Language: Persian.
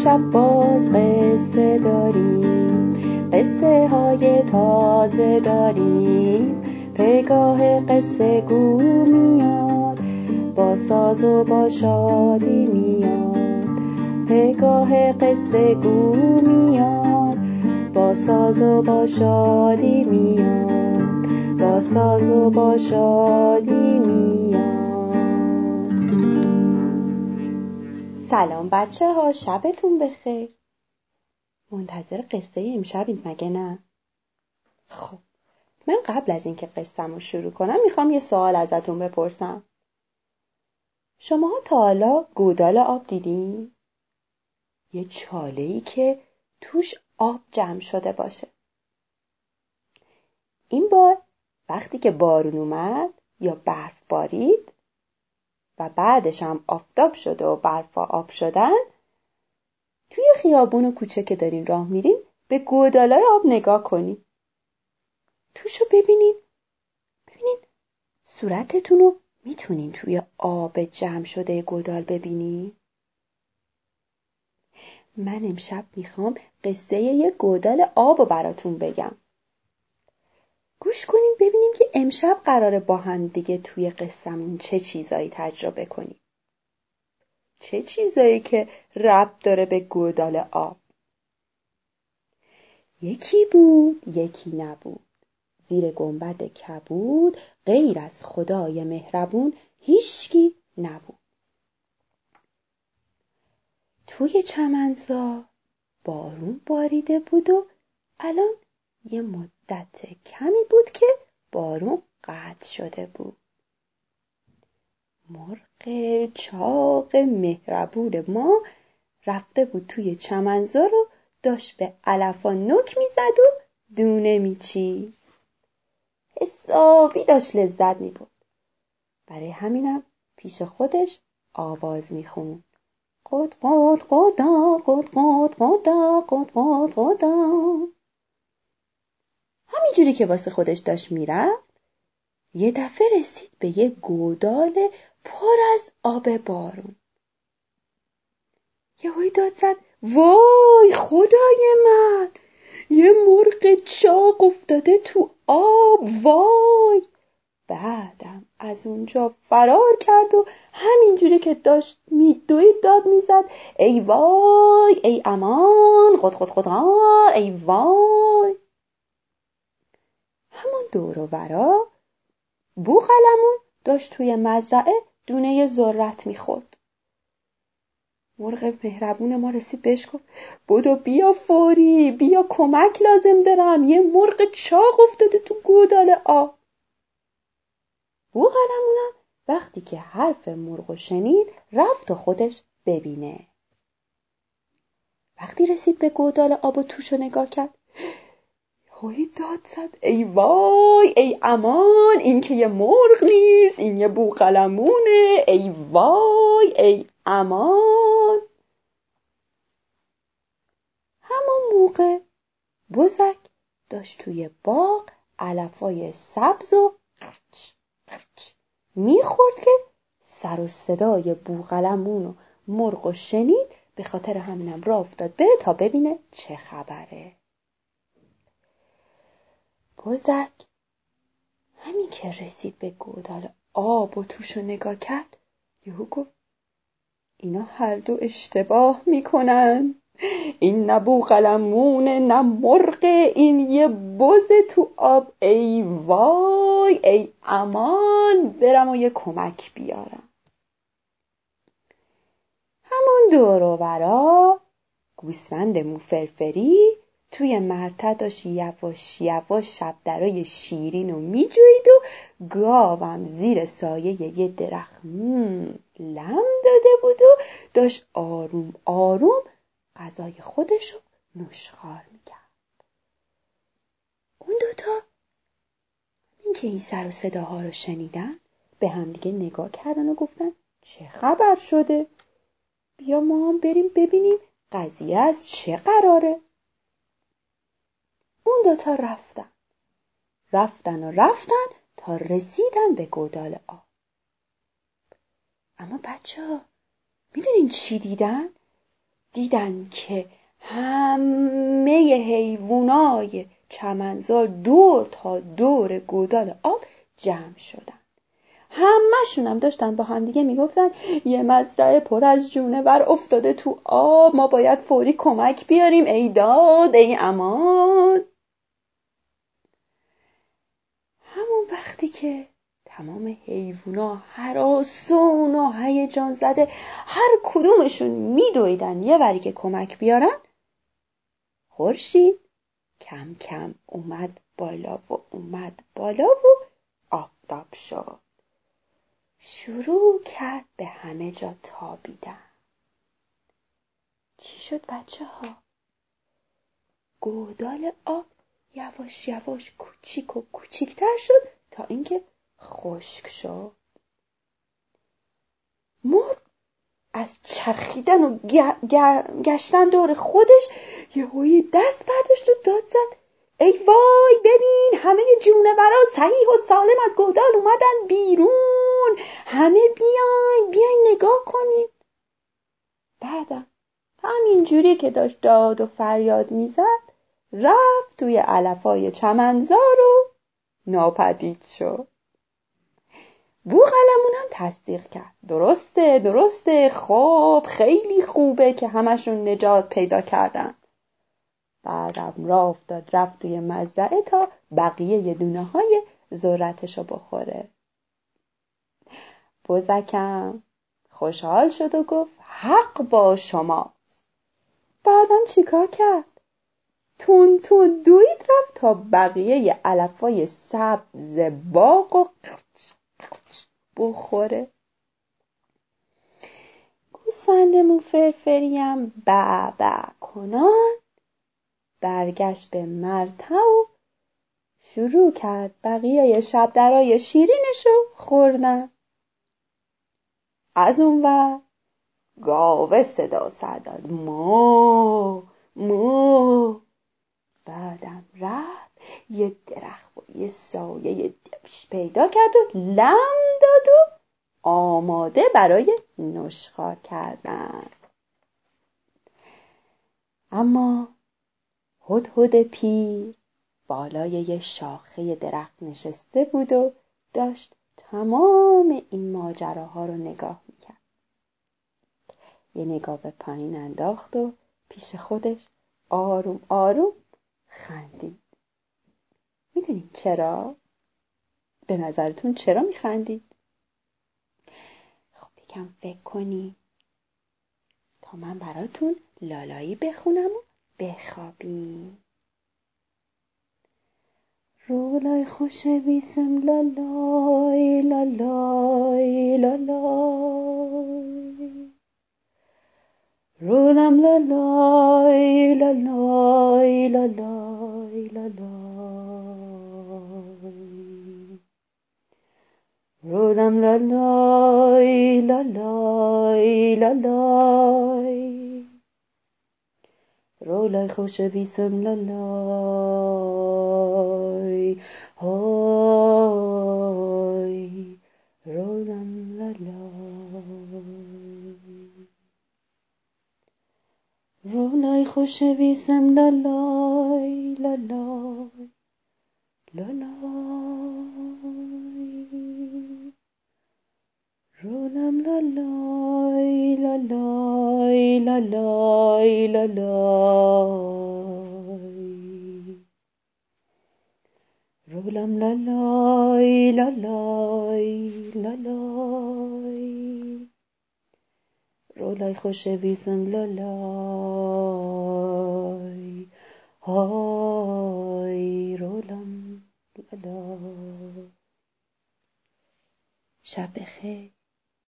امشب باز قصه داریم، قصه های تازه داریم. پگاه قصه گو میاد، با ساز و با شادی میاد. پگاه قصه گو میاد، با ساز و با شادی میاد. با ساز و با شادی میاد. سلام بچه ها، شبتون بخیر. منتظر قصه امشبید مگه نه؟ خب من قبل از اینکه قصه‌مو شروع کنم میخوام یه سوال ازتون بپرسم. شما تا حالا گودال آب دیدین؟ یه چاله‌ای که توش آب جمع شده باشه. این بار وقتی که بارون اومد یا برف بارید و بعدش هم آفتاب شده و برفا آب شدن، توی خیابون و کوچه که دارین راه میرین به گودالای آب نگاه کنین. توشو ببینین صورتتون رو میتونین توی آب جمع شده گودال ببینین؟ من امشب میخوام قصه یه گودال آب رو براتون بگم. گوش کنین ببینیم که امشب قراره با هم دیگه توی قصه‌مون چه چیزایی تجربه کنیم. چه چیزایی که ربط داره به گودال آب. یکی بود یکی نبود، زیر گنبد کبود، غیر از خدای مهربون هیچکی نبود. توی چمنزار بارون باریده بود و الان یه مدت کمی بود که بارون قطع شده بود. مرغ چاق مهربون ما رفته بود توی چمنزار و داشت به علفا نوک میزد و دونه میچید. حسابی داشت لذت میبرد. برای همینم پیش خودش آواز میخوند. قد قد قدا قد قد قدا قد قد قدا. همینجوری که واسه خودش داشت میرفت، یه دفعه رسید به یه گودال پر از آب بارون. یهویی داد زد: وای خدای من، یه مرغ چاق افتاده تو آب، وای! بعدم از اونجا فرار کرد و همینجوری که داشت میدوید داد میزد: ای وای ای امان، خود خود خدا، ای وای! همون دور و برا بوقلمون داشت توی مزرعه دونه ذرت میخورد. مرغ مهربون ما رسید بهش گفت: بدو بیا فوری، بیا کمک لازم دارم، یه مرغ چاق افتاده تو گودال آب. بوقلمونم وقتی که حرف مرغ شنید رفت تا خودش ببینه. وقتی رسید به گودال آب و توشو نگاه کرد، هوی داد زد: ای وای ای امان، این که یه مرغ نیست، این یه بوقلمونه، ای وای ای امان. همون موقع بزک داشت توی باغ علفای سبز و قرچ قرچ میخورد که سر و صدای بوقلمون و مرغ شنید. به خاطر همینم راه افتاد بره تا ببینه چه خبره. بزک همین که رسید به گودال آب و توشو نگاه کرد، یهو گفت: اینا هر دو اشتباه میکنن، این نه بوقلمونه نه مرغ، این یه بز تو آب. ای وای ای امان، برم و یه کمک بیارم. همون دور و برا گوسفند موفرفری توی مرتع داشت یواش یواش شب درای شیرین رو میجوید و گاوم زیر سایه یه درخت لم داده بود و داشت آروم آروم غذای خودش رو نوشخوار میکرد. اون دوتا این که این سر و صداها رو شنیدن به همدیگه نگاه کردن و گفتن: چه خبر شده؟ بیا ما هم بریم ببینیم قضیه از چه قراره. اون دوتا رفتن تا رسیدن به گودال آب. اما بچه‌ها میدونین چی دیدن؟ دیدن که همه حیوانای چمنزار دور تا دور گودال آب جمع شدن. همه‌شون هم داشتن با هم دیگه میگفتن یه مزرعه پر از جونور افتاده تو آب، ما باید فوری کمک بیاریم، ای داد ای امان. همون وقتی که تمام حیوونا هراسون و هیجان زده هر کدومشون میدویدن یه وری که کمک بیارن، خورشید کم کم اومد بالا و آفتاب شد. شروع کرد به همه جا تابیدن. چی شد بچه ها؟ گودال آب یواش یواش کوچیک و کوچیکتر شد تا اینکه خشک شد. مرغ از چرخیدن و گشتن دور خودش یهویی دست برداشت و داد زد ای وای، ببین همه جونورا صحیح و سالم از گودال اومدن بیرون، همه بیاین نگاه کنید. بعدم همینجوری که داشت داد و فریاد میزد رفت توی علفای چمنزار و ناپدید شد. بوقلمون هم تصدیق کرد. درسته، خب خیلی خوبه که همشون نجات پیدا کردن. بعدم راه افتاد رفت توی مزرعه تا بقیه دونه‌های ذرتشو بخوره. بزکم خوشحال شد و گفت حق با شماست. بعدم چیکار کرد؟ تون دوید رفت تا بقیه علفای سبز باغ و بخوره. گوسفندمون فرفریم بع کنان برگشت به مرتع و شروع کرد بقیه شبدرای شیرینشو خوردن. از اون وقت گاوه صدا سر داد مو. بعدم رفت یه درخت و یه سایه دبش پیدا کرد و لم داد و آماده برای نشخوار کردن. اما هدهد پیر بالای یه شاخه درخت نشسته بود و داشت تمام این ماجراها رو نگاه میکرد. یه نگاه به پایین انداخت و پیش خودش آروم خندید. میدونین چرا؟ به نظرتون چرا میخندید؟ خب یکم فکر کنی تا من براتون لالایی بخونم و بخوابیم. رولای خوش بیسم لالای لالای لالای، رولم لالای لالای لالای لالای، رولم لالای لالای لالای، رولای خوش بیسم لالای های، رولم لالای، رولای خوش بیسم لالای لالای لالای، رولم لالای لالای لالای لالای، رولم لالای لالای لالای، رولای خوش بیسم لالای های، رولم لالای. شب بخیر.